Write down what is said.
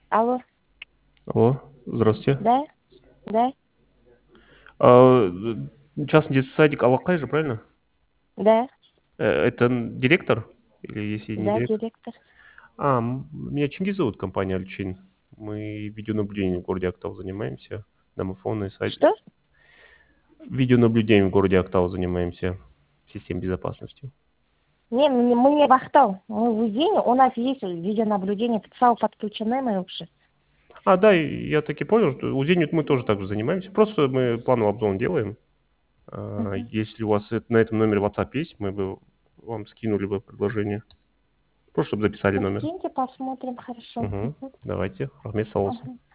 Алло, Алло, здравствуйте. да, да, А, частный детский садик Алакай же, правильно? да, Это директор? Или если не да, директор? директор. Меня Чингис зовут, компания Альчин. Мы видеонаблюдением в городе Актау занимаемся. Домофонные сайты. Что? Видеонаблюдением в городе Актау занимаемся. Систем безопасности. Не, мы не в Ахтау, мы в Узене, у нас есть видеонаблюдение, ПЦАУ подключены мы уже. Да, я таки понял, что УЗИ мы тоже так же занимаемся. Просто мы плановый обзор делаем. Мгм. Если у вас на этом номере WhatsApp есть, мы бы вам скинули бы предложение. Просто чтобы записали Ну, номер. скиньте, посмотрим, хорошо. Угу. Мгм. Давайте. Рахмет, салосы. Мгм.